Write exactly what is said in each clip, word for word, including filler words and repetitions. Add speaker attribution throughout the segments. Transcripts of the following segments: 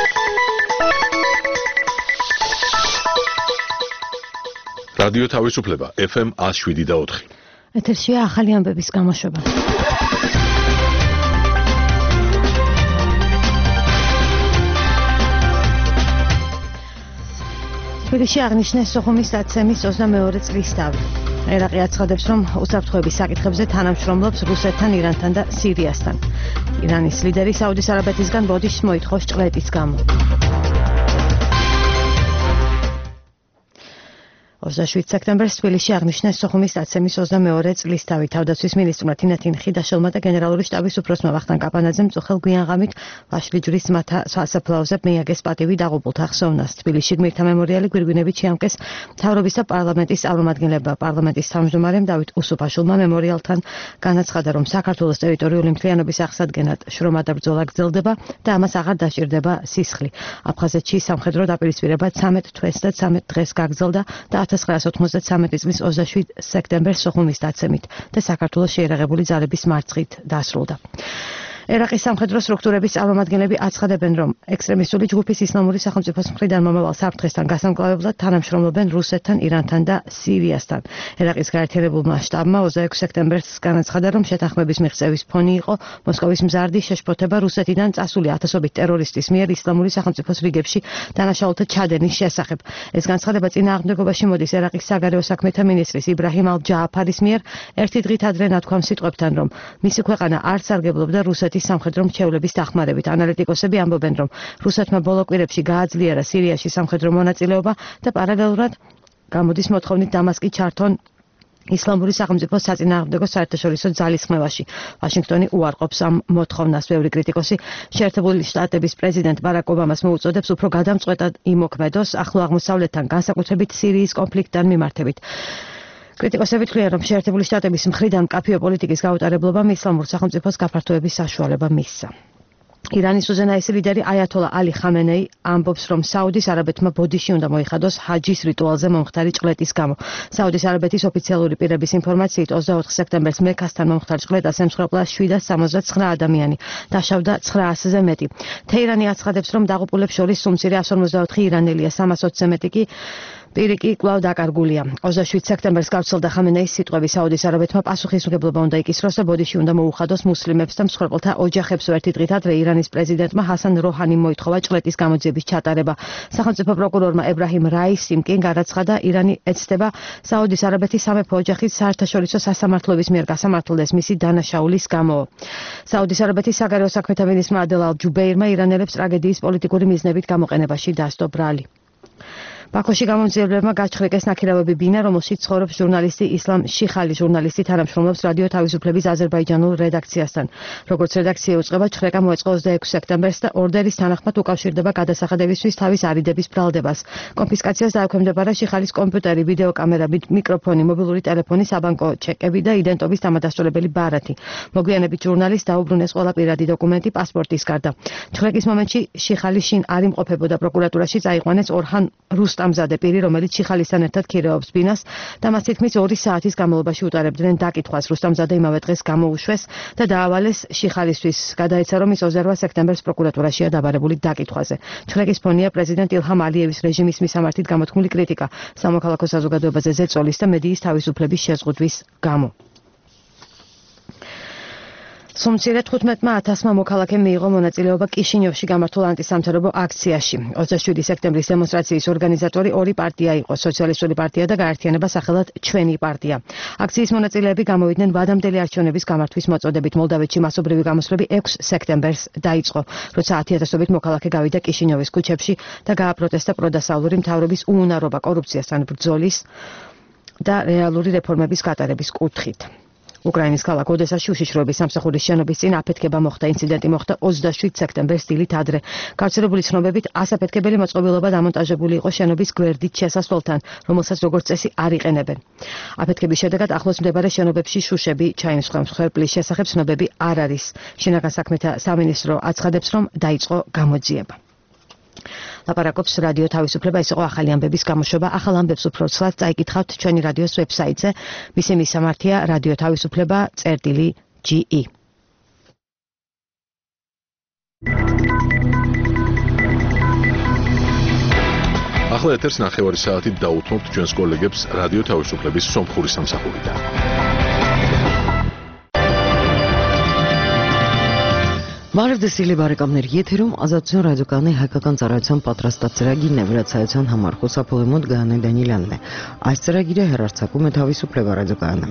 Speaker 1: რადიო თავისუფლება ეფ ემ one oh seven და four.
Speaker 2: ეთერშია ახალი ამბების გამოშვება. თბილისში აღნიშნეს სოხუმის დაცემის ოცდამეორე წლის თავი. ერაყი აცხადებს, რომ უსაფრთხოების საკითხებზე თანამშრომლობს რუსეთთან, ირანთან და სირიასთან. ირანის ლიდერი საუდის არაბეთისგან ბოდიშს მოითხოვს ჭყლეტის გამო. ოცდაშვიდ სექტემბერს თბილისში აღნიშნეს სოხუმის დაცემის ოცდამეორე წლის თავი. თავდაცვის მინისტრმა თინა თინხიდაშელმა და გენერალური შტაბის უფროსმა ვახტანგ კაპანაძემ წუხელ გვიანღამით ვაშლი ჯვრის ძმათა სასაფლაოზე მიაგეს პატივი დაღუპულთა ხსოვნას. თბილისში გმირთა მემორიალი გვირგვინებით შეამკეს მთავრობის და პარლამენტის წარმომადგენლებმა. პარლამენტის თავმჯდომარემ დავით უსუფაშვილმა მემორიალთან განაცხადა, რომ საქართველოს ტერიტორიული მთლიანობის აღსადგენად შრომა და ბრძოლა გრძელდება და ამას აღარ დაჭირდება სისხლი. აფხაზეთში სამხედრო დაპირისპირება ცამეტ თვეს და ცამეტ დღეს გაგრძელდა და ათას ცხრაას ოთხმოცდათსამეტი წლის ოცდაშვიდ სექტემბერს სოხუმის დაცემით და საქართველოს შეიარაღებული ძალების მარცხით დასრულდა. ერაყის სამხედრო სტრუქტურების წარმომადგენლები აცხადებენ, რომ ექსტრემისტული ჯგუფის ისლამური სახელმწიფოს მხრიდან მომავალ საფრთხესთან გასამკლავებლად თანამშრომლობენ რუსეთთან, ირანთან და სირიასთან. ერაყის გაერთიანებულმა შტაბმა ოცდაექვსი სექტემბერს განაცხადა, რომ შეთანხმების მიღწევის ფონი იყო მოსკოვის მზარდი შეშფოთება რუსეთიდან წასული ათასობით ტერორისტის მიერ ისლამური სახელმწიფოს რიგებში დანაშაულთა ჩადენის შესახებ. ეს განცხადება წინააღმდეგობაში მოდის ერაყის საგარეო საქმეთა მინისტრის იბრაჰიმ ალ-ჯააფარის მიერ ერთი დღით ადრე ნათქვამ სიტყვებთან, რომ მისი ქვეყანა არ სარგებლობდა რუსეთის სამხედრო მრჩევლების დახმარებით. ანალიტიკოსები ამბობენ, რომ რუსეთმა ბოლო კვირებში გააძლიერა სირიაში სამხედრო მონაწილეობა და პარალელურად გამოდის მოთხოვნით დამასკი ჩართონ ისლამური სახელმწიფოს საწინააღმდეგო საერთაშორისო ძალისხმევაში. ვაშინგტონი უარყოფს ამ მოთხოვნას. ბევრი კრიტიკოსი შეერთებული შტატების პრეზიდენტ ბარაკ ობამას მოუწოდებს უფრო გადამწყვეტად იმოქმედოს ახლო აღმოსავლეთთან, განსაკუთრებით სირიის კონფლიქტთან მიმართებით. კრიტიკოსები თვლიან, რომ შეერთებული შტატების მხრიდან მკაფიო პოლიტიკის გაუტარებლობამ ისლამურ სახელმწიფოს გაფართოების საშუალება მისცა. ირანის უზენაესი ლიდერი აიათოლა ალი ხამენეი ამბობს, რომ საუდის არაბეთმა ბოდიში უნდა მოიხადოს ჰაჯის რიტუალზე მომხდარი ჭყლეტის გამო. საუდის არაბეთის ოფიციალური პირების ინფორმაციით ოცდაოთხ სექტემბერს მექასთან მომხდარ ჭყლეტას ემსხვერპლა შვიდას სამოცდათცხრა ადამიანი, დაშავდა ცხრაასზე მეტი. თეირანი აცხადებს, რომ დაღუპულებს შორის სუმცირე εκατს ორმოცდაოთხი ირანელია, სამას ოცზე მეტი კი პირი კი კვლავ დაკარგულია. ოცდაშვიდ სექტემბერს გავრცელდა ხამენეის სიტყვები, საუდის არაბეთმა პასუხისმგებლობა უნდა იკისროს და ბოდიში უნდა მოუხადოს მუსლიმებს და მსხვერპლთა ოჯახებს. ერთი დღით ადრე ირანის პრეზიდენტმა ჰასან როჰანიმ მოითხოვა ჭყლეტის გამოძიების ჩატარება. სახელმწიფო პროკურორმა ებრაჰიმ რაისიმ კი განაცხადა, ირანი ეცდება საუდის არაბეთის სამეფო ოჯახის საერთაშორისო სასამართლოების მიერ გასამართლდეს მისი დანაშაულის გამო. საუდის არაბეთის საგარეო საქმეთა მინისტრმა ადელ ალ-ჯუბეირმა ირანელებს ტრაგედიის პოლიტიკური მიზნებით გამოყენებაში დასდო ბრალი. ბაქოში გამომძიებლებმა გაჩხრიკეს ნაქირავები ბინა, რომელშიც ცხოვრობს ჟურნალისტი ისლამ შიხალი. ჟურნალისტი თანამშრომლობს რადიო თავისუფლების აზერბაიჯანულ რედაქციასთან. როგორც რედაქცია უწყება, ჩხრეკა მოეწყო ოცდაექვსი სექტემბერს და ორდერის თანახმად უკავშირდება გადასახადებისთვის თავის არიდების ბრალდებას. კონფისკაციას დაექვემდებარა შიხალის კომპიუტერი, ვიდეოკამერა, მიკროფონი, მობილური ტელეფონი, საბანკო ჩეკები და იდენტობის დამადასტურებელი ბარათი. მოგვიანებით ჟურნალისტს დაუბრუნეს ყველა პირადი დოკუმენტი პასპორტის გარდა. ჩხრეკის მომენტში შიხალი შინ არ იმყოფებოდა. პროკურატურაში წაიყვანეს ორჰან რუსტ ამზადე პირი, რომელიც შიხალისთან ერთად ქირეობს ბინას და მას თითქმის ორი საათის განმავლობაში უტარებდნენ დაკითხვას. რუსტამზადე იმავე დღეს გამოუშვეს და დაავალეს შიხალისთვის. გადაეცა, რომ ის ოცდარვა სექტემბერს პროკურატურაშია დაბარებული დაკითხვაზე. ჩხრეკის ფონია პრეზიდენტ ილჰამ ალიევის რეჟიმის მისამართით გამოთქმული კრიტიკა, სამოქალაქო საზოგადოებაზე ზეწოლის და მედიის თავისუფლების შეზღუდვის გამო. სუმცირე თხუთმეტმა ათასმა მოქალაქემ მიიღო მონაწილეობა კიშინიოვში გამართულ ანტისამთავრობო აქციაში. ოცდაშვიდი სექტემბრის დემონსტრაციის ორგანიზატორი ორი პარტია იყო, სოციალისტური პარტია და გაერთიანება სახელად ჩვენი პარტია. აქციის მონაწილეები გამოვიდნენ ვადამდელი არჩევნების გამართვის მოწოდებით. მოლდავეთში მასობრივი გამოსვლები ექვსი სექტემბერს დაიწყო, როცა ათი ათასობით მოქალაქე გავიდა კიშინიოვის ქუჩებში და გააპროტესტა პროდასავლური მთავრობის უუნარობა კორუფციასთან ბრძოლის და რეალური რეფორმების გატარების კუთხით. უკრაინის ქალაქ ოდესაში უშიშროების სამსახურის შენობის წინ აფეთქება მოხდა. ინციდენტი მოხდა ოცდაშვიდ სექტემბერს დილით ადრე. გავრცელებული ცნობებით ასაფეთქებელი მოწყობილობა დამონტაჟებული იყო შენობის გვერდით შესასვლელთან, რომელსაც როგორც წესი არ იყენებენ. აფეთქების შედეგად ახლოს მდებარე შენობებში შუშები ჩაიმსხვრა. მსხვერპლის შესახებ ცნობები არ არის. შინაგან საქმეთა სამინისტრო აცხადებს, რომ დაიწყო გამოძიება. ლაპარაკობს რადიო თავისუფლება. ეს იყო ახალი ამბების გამოშვება. ახალ ამბებს უფრო ცვლად წაიკითხავთ ჩვენი რადიოს ვებსაიტზე. მისი მისამართია რადიო თავისუფლება წერტილი ჯი ი.
Speaker 1: ახლა ეთერს ნახევარი საათით დაუთმობთ ჩვენს კოლეგებს რადიო თავისუფლების სომხური სამსახურიდან.
Speaker 3: Բարևձեզ բարեկամներ, եթերում ազատություն ռադիոկայանի հայկական ծառայության պատրաստած ծրագիրն է, վրացայության համար խոսափողի մոտ Գայանե Դանիելյանն է։ Այս ծրագիրը հեռարձակում է Თავისუფლება ռադիոկայանը։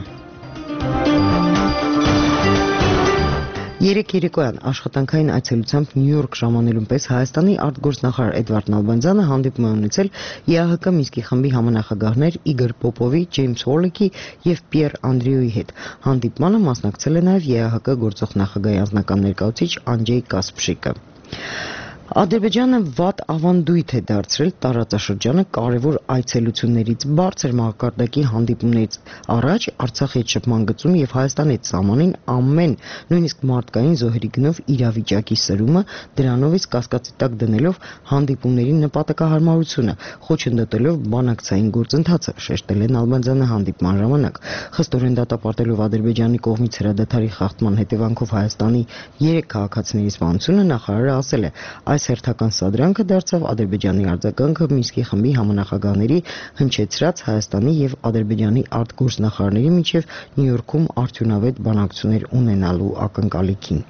Speaker 3: Երեք երեկոյան աշխատանքային այցելությամբ Նյու Յորք ժամանելուն պես Հայաստանի արտգործնախարար Էդվարդ Նալբանդյանը հանդիպում է ունեցել ԵԱՀԿ Մինսկի խմբի համանախագահներ Իգոր Պոպովի, Ջեյմս Հոլլեկի եւ Պիեր Անդրեուի հետ։ Հանդիպմանը մասնակցել է նաեւ ԵԱՀԿ գործող նախագահի անձնական ներկայացուցիչ Անջեյ Կասպշիկը։ Ադրբեջանը վատ ավանդույթ է դարձրել տարածաշրջանը կարևոր այցելություններից բարձր մակարդակի հանդիպումներից առաջ Արցախի հետ շփման գծում եւ Հայաստանի հետ սահմանին ամեն, նույնիսկ մարդկային զոհերի գնով իրավիճակի սրումը, դրանով իսկ կասկածի տակ դնելով հանդիպումների նպատակահարմարությունը, խոչընդոտելով բանակցային գործընթացը, շեշտել է Նալբանդյանը հանդիպման ժամանակ։ Խստորեն դատապարտելով Ադրբեջանի կողմից հրադադարի խախտման հետևանքով Հայաստանի երեք քաղաքացիների սպանությունը նախարարը ասել է. Այս հերթական սադրանքը դարձավ Ադրբեջանի արձագանքը Մինսկի խմբի համանախագահների հնչեցրած Հայաստանի եւ Ադրբեջանի արտգործնախարարների միջև Նյու Յորքում արդյունավետ բանակցություններ ունենալու ակնկալիքին։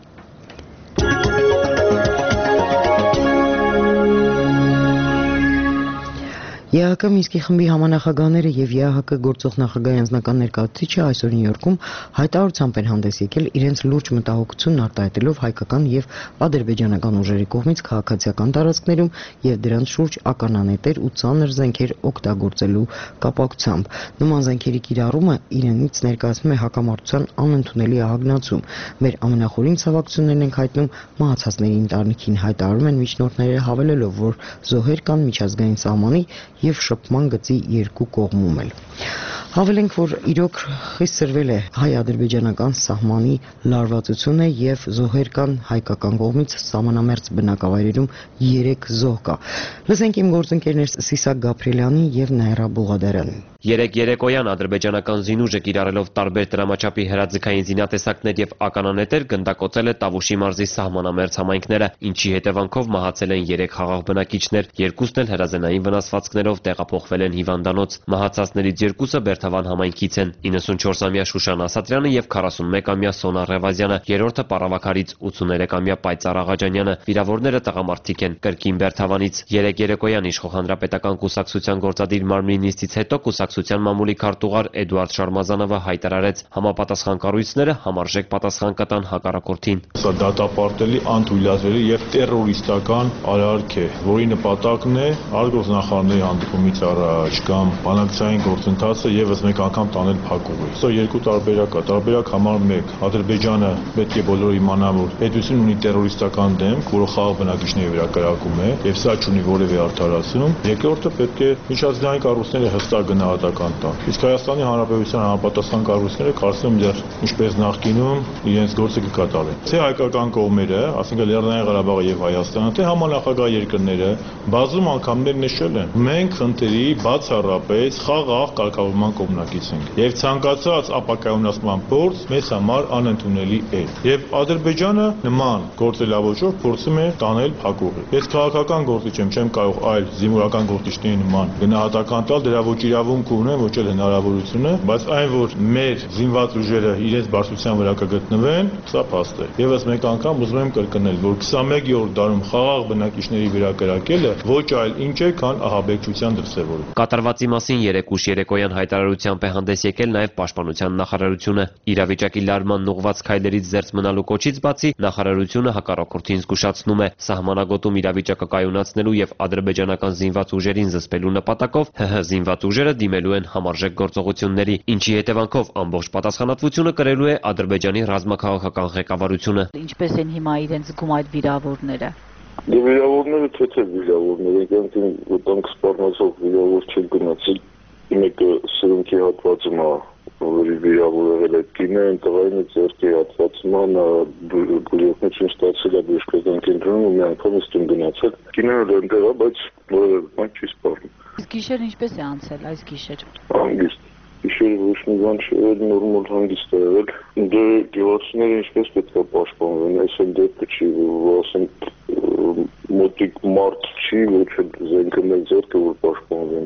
Speaker 3: ԵԱՀԿ Մինսկի խմբի համանախագահները եւ ԵԱՀԿ գործող նախագահի անձնական ներկայացուցիչը այսօր Նյու Յորքում հայտարարությամբ են հանդես եկել իրենց լուրջ մտահոգությունն արտահայտելով հայկական եւ ադրբեջանական ուժերի կողմից քաղաքացիական տարածքներում եւ դրանց շուրջ ականանետեր ու ծանր զենքեր օգտագործելու կապակցությամբ։ Նման զենքերի կիրառումը իրենից ներկայացնում է հակամարտության անընդունելի ահագնացում։ Մեր ամենախորին ցավակցություններն ենք հայտնում մահացածների ընտանիքին, հայտարարում են միջնորդները, հավելելով, որ զոհեր կան միջազգային սահմանի եւ շփման գծի երկու կողմում էլ։ Հավելենք, որ իրոք խիստ սրվել է հայ-ադրբեջանական սահմանի լարվածությունը եւ զոհեր կան հայկական կողմից սահմանամերձ բնակավայրերում երեք զոհ կա։ Լսենք իմ գործընկերներ Սիսակ Գաբրիելյանի եւ Նայրա Բուղադարյանի։
Speaker 4: Երեք երեկոյան ադրբեջանական զինուժը կիրառելով տարբեր դրամաչափի հրաձգային զինատեսակներ եւ ականանետեր գնդակոծել է Տավուշի մարզի սահմանամերձ համայնքները, ինչի հետևանքով մահացել են երեք խաղաղ բնակիչներ, երկուսն էլ հրազենային վնասվածքներով տեղափոխվել են հիվանդանոց։ Մահացածներից երկուսը Բերթավան համայնքից են՝ իննսունչորսամյա Շուշան Ասատրյանը եւ քառասունմեկամյա Սոնա Ռևազյանը, երրորդը Պարավաքարից ութսուներեքամյա Պայծառ Աղաջանյանը։ Վիրավորները տղամարդիկ են կրկին Բերթավանից։ Երեք երեկոյան Իշխող հանրապետական կուսակցության գործադիր մարմնի նիստից հետո կուսակցության մամուլի քարտուղար Էդուարդ Շարմազանովը հայտարարեց համապատասխան կառույցները համարժեք պատասխան կտան հակառակորդին։
Speaker 5: Սա դատապարտելի, անթույլատրելի եւ տերորիստական արարք է, որի նպատակն է արտգործնախարարների հանդիպումից առաջ կամ բանակցային գործընթացը եւս մեկ անգամ տանել փակուղի։ Սա երկու տարբերակ է։ Տարբերակ համար մեկ, Ադրբեջանը պետք է բոլորը իմանան, որ պետություն ունի տերորիստական դեմք, որը խաղաղ բնակիչների վրա կրակում է եւ սա չունի որևէ արդարացում։ Երկրորդը պետք է միջազգային կառույցները հստակ գնահատական տան։ Իսկ Հայաստանի Հանրապետության համապատասխան կառույցները կարծում եմ դեռ ինչպես նախկինում իրենց գործը կկատարեն։ Թե հայկական կողմերը, ասենք Լեռնային Ղարաբաղը եւ Հայաստանը, թե համանախագահ երկրները բազում անգամներ նշել են. մենք խնդրի բացառապես խաղաղ կարգավորման կողմնակից ենք եւ ցանկացած ապակայունացման փորձ մեզ համար անընդունելի է։ Եվ Ադրբեջանը նման գործելավոճով փորձում է տանել փակուղի։ Ես քաղաքական գործիչ եմ, չեմ կարող այլ զինվորական գործիչների նման գնահատական տալ, դրա ոչ իրավունք ունեն, ոչ էլ հնարավորությունը, բայց այն, որ մեր զինված ուժերը իրենց բարձրության վրա կգտնվեն, սա փաստ է։ Եվս մեկ անգամ ուզում եմ կրկնել, որ քսանմեկերորդ դարում խաղաղ բնակիչների վրա կրակելը ոչ այլ ինչ է, քան ահաբեկչության դրսևորում։
Speaker 4: Կատարվածի մասին երեք ուշ երեկոյան հայտարարությամբ է հանդես եկել նաև Պաշտպանության նախարարությունը։ Իրավիճակի լարման ուղղված քայլերից զերծ մնալու կոչից բացի նախարարությունը հակառակորդին զգուշացնում է սահմանագոտում իրավիճակը կայունացնելու եւ ադրբեջանական զինված ուժերին զսպելու նպատակով ՀՀ զինված ուժերը դիմելու են համարժեք գործողությունների, ինչի հետևանքով ամբողջ պատասխանատվությունը կրելու է Ադրբեջանի ռազմաքաղաքական ղեկավարությունը։
Speaker 6: Ինչպես են հիմա իրենց զգում այդ վիրավորները։
Speaker 7: Վիրավորները թե վիրավորները, ինքնին վտանգ սպառնացող վիրավոր չեն գնացել։ Մեկը սրունքի հատվածում է, որի վիրավոր եղել է կինը, տղային ձեռքի հատվածում է, գլուխնություն ստացել է բժշկական կենտրոնում ու մի անգամ ստուն գնացել։ Կինը այնտեղ է, բայց որևէ բան չի սպառնում։
Speaker 6: Իսկ գիշեր ինչպես է անցել այս գիշեր։
Speaker 7: Հանգիստ։ Գիշերը ոչ մի բան չէ, նորմալ հանգիստ է եղել։ Դե գյուղացիները ինչպես պետք է պաշտպանվեն, այսօր դեպքը չի, որ ասենք մոտիկ մարդ չի, ոչ էլ զենքը մեկ ձեռքը որ պաշտպանվի։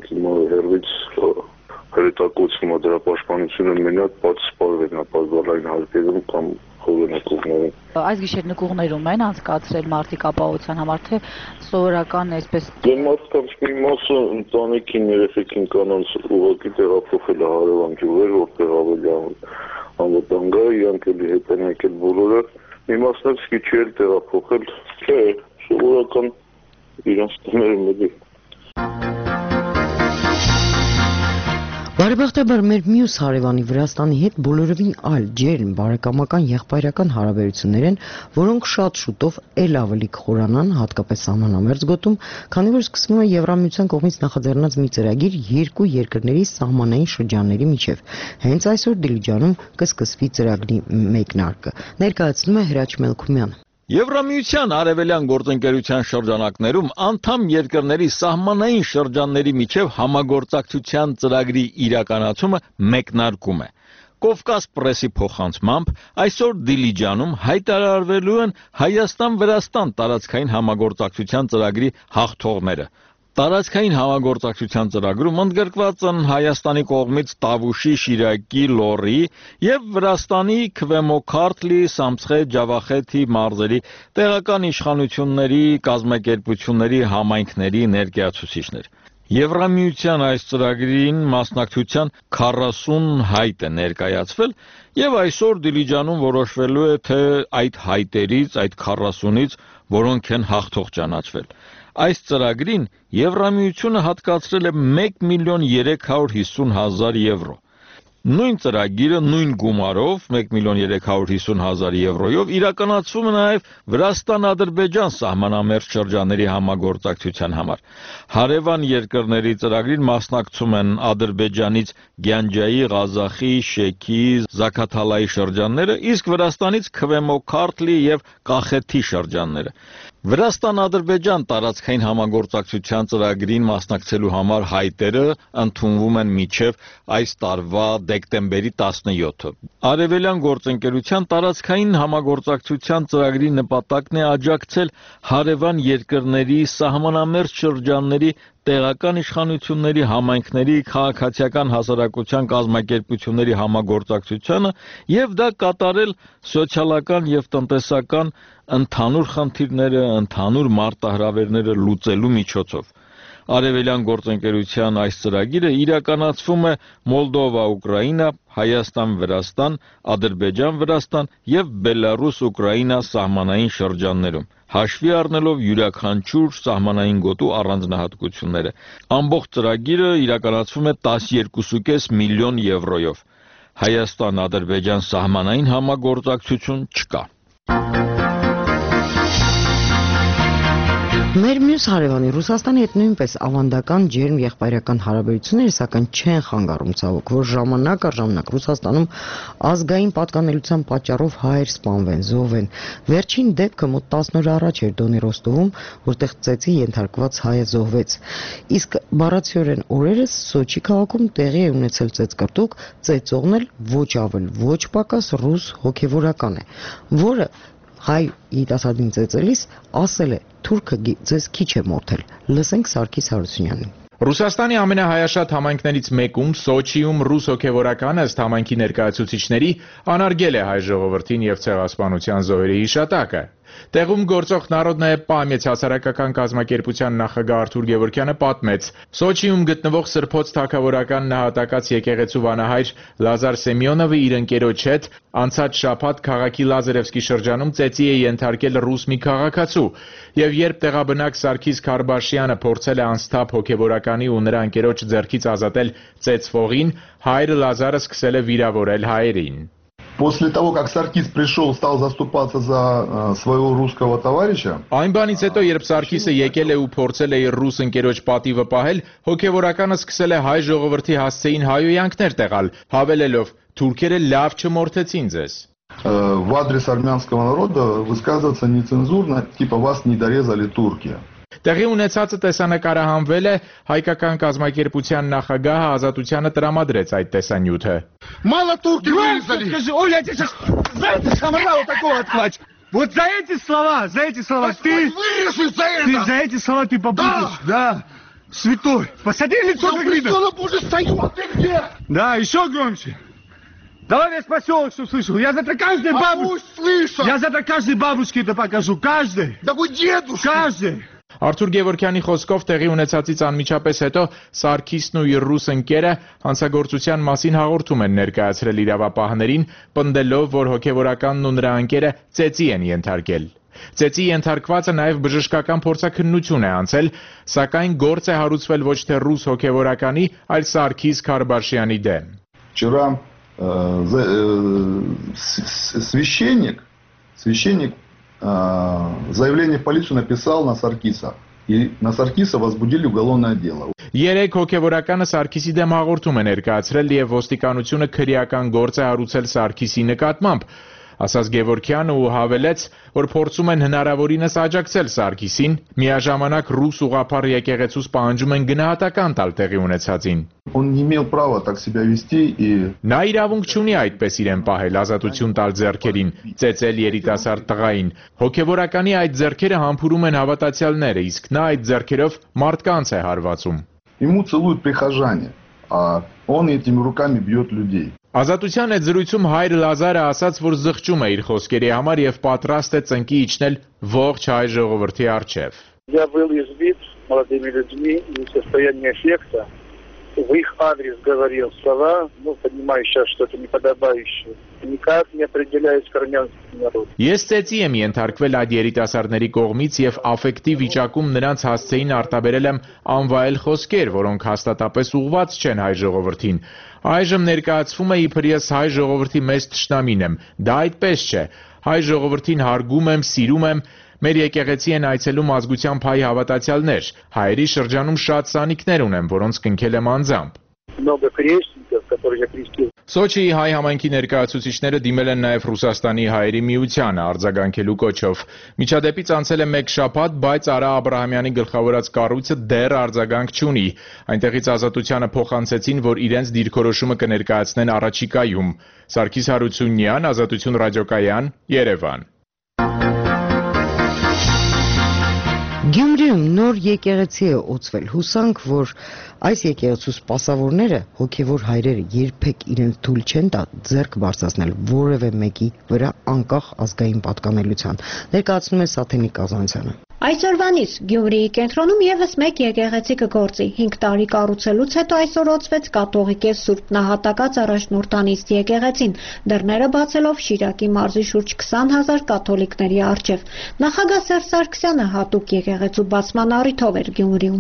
Speaker 7: մենք հիմա հերվից հրետակոծում է դրա պաշտպանությունը մենակ բաց սպառվեն ապազվալային հարկերում կամ խորհրդանքներում։
Speaker 6: Այս գիշեր նկուղներում են անցկացրել մարտիկ ապահովության համար, թե սովորական այսպես։
Speaker 7: Դե մարդկանց մի մասը ընտանիքին, երեխեքին կանանց ուղղակի տեղափոխել է հարևան գյուղեր, որտեղ ավելի անվտանգ է, իրանք էլի հետ են եկել բոլորը։ Մի մասն էլ քիչ էլ տեղափոխել, չէ, սովորական իրանց տներում էլի։
Speaker 3: Բարեբախտաբար մեր մյուս հարևանի Վրաստանի հետ բոլորովին այլ ջերմ բարեկամական եղբայրական հարաբերություններ են, որոնք շատ շուտով ել ավելի կխորանան, հատկապես սահմանամերձ գոտում, քանի որ սկսվում է Եվրամիության կողմից նախաձեռնած մի ծրագիր երկու երկրների սահմանային շրջանների միջև։ Հենց այսօր Դիլիջանում կսկսվի ծրագրի մեկնարկը։ Ներկայացնում է Հրաչ Մելքումյանը։
Speaker 8: Եվրամիության արևելյան գործընկերության շրջանակներում անդամ երկրների սահմանային շրջանների միջև համագործակցության ծրագրի իրականացումը մեկնարկում է։ Կովկաս պրեսի փոխանցմամբ այսօր Դիլիջանում հայտարարվելու են Հայաստան-Վրաստան տարածքային համագործակցության ծրագրի հաղթողները։ Տարածքային համագործակցության ծրագրում ընդգրկված են Հայաստանի կողմից Տավուշի, Շիրակի, Լոռի եւ Վրաստանի Քվեմոքարթլի, Սամսխե, Ջավախեթի մարզերի տեղական իշխանությունների, կազմակերպությունների, համայնքների ներկայացուցիչներ։ Եվրամիության այս ծրագրին մասնակցության քառասուն հայտ է ներկայացվել եւ այսօր Դիլիջանում որոշվելու է թե այդ հայտերից, այդ քառասունից որոնք են հաղթող ճանաչվել։ Այս ծրագրին Եվրամիությունը հատկացրել է մեկ միլիոն երեք հարյուր հիսուն հազար եվրո։ Նույն ծրագիրը նույն գումարով մեկ միլիոն երեք հարյուր հիսուն հազար եվրոյով իրականացվում է նաև Վրաստան-Ադրբեջան սահմանամերձ շրջանների համագործակցության համար։ Հարևան երկրների ծրագրին մասնակցում են Ադրբեջանից Գյանջայի, Ղազախի, Շեքի, Զաքաթալայի շրջանները, իսկ Վրաստանից Քվեմոքարթլի եւ Կախեթի շրջանները։ Վրաստան-Ադրբեջան տարածքային համագործակցության ծրագրին մասնակցելու համար հայտերը ընդունվում են մինչև այս տարվա դեկտեմբերի տասնյոթը։ Արևելյան գործընկերության տարածքային համագործակցության ծրագրի նպատակն է աջակցել հարևան երկրների սահմանամերձ շրջանների տեղական իշխանությունների, համայնքների, քաղաքացիական հասարակության կազմակերպությունների համագործակցությանը եւ դա կատարել սոցիալական եւ տնտեսական ընդհանուր խնդիրները, ընդհանուր մարտահրավերները լուծելու միջոցով։ Արևելյան գործընկերության այս ծրագիրը իրականացվում է Մոլդովա-Ուկրաինա, Հայաստան-Վրաստան, Ադրբեջան-Վրաստան եւ Բելարուս-Ուկրաինա սահմանային շրջաններում, հաշվի առնելով յուրաքանչյուր սահմանային գոտու առանձնահատկությունները։ Ամբողջ ծրագիրը իրականացվում է տասներկու կόμμα պենս միլիոն եվրոյով։ Հայաստան-Ադրբեջան սահմանային համագործակցություն չկա։
Speaker 3: Մեր մյուս հարևանի Ռուսաստանի հետ նույնպես ավանդական ջերմ եղբայրական հարաբերությունները, սակայն չեն խանգարում ցավոք, որ ժամանակ առ ժամանակ Ռուսաստանում ազգային պատկանելիության պատճառով հայեր սպանվեն, զոհվեն։ Վերջին դեպքը մոտ տասն օր առաջ էր Դոնի Ռոստովում, որտեղ ծեծի ենթարկված հայը զոհվեց։ Իսկ բառացիորեն օրերս Սոչի քաղաքում տեղի է ունեցել ծեծկռտուք, ծեծողն էլ ոչ ավել, ոչ պակաս ռուս հոգևորական է, որը հայ երիտասարդին ծեծելիս ասել է. «Թուրքը ձեզ քիչ է մորթել»։ Լսենք Սարգիս Հարությունյանին։
Speaker 9: Ռուսաստանի ամենահայաշատ համայնքներից մեկում Սոչիում ռուս հոգևորականը ըստ համայնքի ներկայացուցիչների անարգել է հայ ժողովրդին եւ ցեղասպանության զոհերի հիշատակը։ Տեղում գործող Народная պամյաց հասարակական կազմակերպության նախագահ Արթուր Գևորգյանը պատմեց. Սոչիում գտնվող Սրբոց թագավորական նահատակած եկեղեցու վանահայր Լազար Սեմյոնովը իր ընկերոջ հետ անցած շաբաթ քաղաքի Լազարևսկի շրջանում ծեծի է ենթարկել ռուս մի քաղաքացու, եւ երբ տեղաբնակ Սարգիս Քարբաշյանը փորձել է անսթափ հոգևորականի ու նրա ընկերոջ ձեռքից ազատել ծեծվողին, հայրը Լազարը սկսել է վիրավորել հայերին։
Speaker 10: После того, как Саркис пришел, стал заступаться за своего русского товарища.
Speaker 9: Այն բանից հետո, երբ Սարգիսը եկել է ու փորձել է իր ռուս ընկերոջ պատիվը պահել, հոգևորականը սկսել է հայ ժողովրդի հասցեին հայոյանքներ տեղալ, հավելելով. «Թուրքերը լավ չմորթեցին ձեզ»։
Speaker 10: В адрес армянского народа высказываться нецензурно, типа вас не дорезали турки.
Speaker 9: Տեղի ունեցածը տեսանկարահանվել է, հայկական կազմակերպության նախագահը Ազատությանը տրամադրեց այդ տեսանյութը։
Speaker 11: Мало турки вырезали. Скажи, ой, я тебе сейчас за это самого такого отплачу. Вот за эти слова, за эти слова ты... Вырежи за это! Ты за эти слова ты попутаешь. Да, да. святой, посмотри лицо как видно.
Speaker 10: Боже, стою, а ты где?
Speaker 11: Да, еще громче. Давай весь поселок, что слышал. Я зато каждой бабушке...
Speaker 10: слышал.
Speaker 11: Я зато каждой бабушке это покажу. Каждой.
Speaker 10: Да вы дедушка.
Speaker 11: Каждой.
Speaker 9: Արթուր Գևորգյանի խոսքով տեղի ունեցածից անմիջապես հետո Սարգիսն ու իր ռուս ընկերը հանցագործության մասին հաղորդում են ներկայացրել իրավապահներին, պնդելով, որ հոգևորականն ու նրա ընկերը ծեծի են ենթարկել։ Ծեծի ենթարկվածը նաև բժշկական փորձաքննություն է անցել, սակայն գործ է հարուցվել ոչ թե ռուս հոգևորականի, այլ Սարգիս Քարբաշյանի դեմ։
Speaker 10: Вчера э, за, э, священник, священник заявление в полицию написал на Саркиса. И на Саркиса возбудили уголовное дело.
Speaker 9: Երեք հոգևորականը Սարգիսի դեմ հաղորդում է ներկայացրել եւ ոստիկանությունը քրեական գործ է հարուցել Սարգիսի նկատմամբ, ասաց Գևորգյանը ու հավելեց, որ փորձում են հնարավորինս աջակցել Սարգիսին, միաժամանակ ռուս ուղղափառ եկեղեցուց պահանջում են գնահատական տալ տեղի ունեցածին։
Speaker 10: Он не имел права так себя вести и
Speaker 9: Նա իրավունք չունի այդպես իրեն պահել, ազատություն տալ ձեռքերին, ծեծել երիտասարդ տղային։ Հոգևորականի այդ ձեռքերը համբուրում են հավատացյալները, իսկ նա այդ ձեռքերով մարդկանց է հարվածում։
Speaker 10: ему целуют прихожане, а он этими руками бьет людей.
Speaker 9: Ազատության այդ զրույցում հայր Լազարը ասաց, որ զղջում է իր խոսքերի համար եւ պատրաստ է ծնկի իջնել ողջ հայ ժողովրդի առջև։
Speaker 7: Я был избит молодыми людьми, не в состоянии эффекта. В их адрес говорил слова, ну, понимаю сейчас, что это неподобающее. Никак не определяюсь к армянскому народу.
Speaker 9: Ես ծեծի եմ ենթարկվել այդ երիտասարդների կողմից եւ աֆեկտիվ վիճակում նրանց հասցեին արտաբերել եմ անվայել խոսքեր, որոնք հաստատապես ուղղված չեն հայ ժողովրդին։ Այժմ ներկայացվում է իբր ես հայ ժողովրդի մեծ թշնամին եմ։ Դա այդպես չէ։ Հայ ժողովրդին հարգում եմ, սիրում եմ։ Մեր եկեղեցի են այցելում ազգությամբ հայ հավատացյալներ, հայերի շրջանում շատ սանիկներ ունեմ, որոնց կնքել եմ անձամբ։
Speaker 7: Много крестников, которые я крестил.
Speaker 9: Սոչիի հայ համայնքի ներկայացուցիչները դիմել են նաև Ռուսաստանի հայերի միությանը արձագանքելու կոչով։ Միջադեպից անցել է մեկ շաբաթ, բայց Արա Աբրահամյանի գլխավորած կառույցը դեռ արձագանք չունի։ Այնտեղից Ազատությանը փոխանցեցին, որ իրենց դիրքորոշումը կներկայացնեն առաջիկայում։ Սարգիս Հարությունյան, Ազատություն ռադիոկայան, Երևան։
Speaker 3: Գյումրիում նոր եկեղեցի է օծվել, հուսանք, որ այս եկեղեցու սպասավորները, հոգևոր հայրերը երբեք իրենց թույլ չեն տա ձեռք բարձրացնել որևէ մեկի վրա անկախ ազգային պատկանելիության, ներկայացնում է Սաթենիկ Կազանցյանը։
Speaker 12: Այսօրվանից Գյումրիի կենտրոնում եւս մեկ եկեղեցի կգործի։ հինգ տարի կառուցելուց հետո այսօր օծվեց կաթողիկե Սուրբ Նահատակած Առաջնորդանիստ եկեղեցին, դռները բացելով Շիրակի մարզի շուրջ քսան հազար կաթոլիկների առջև։ Նախագահ Սերժ Սարգսյանը հատուկ եկեղեցու բացման առիթով էր Գյումրիում։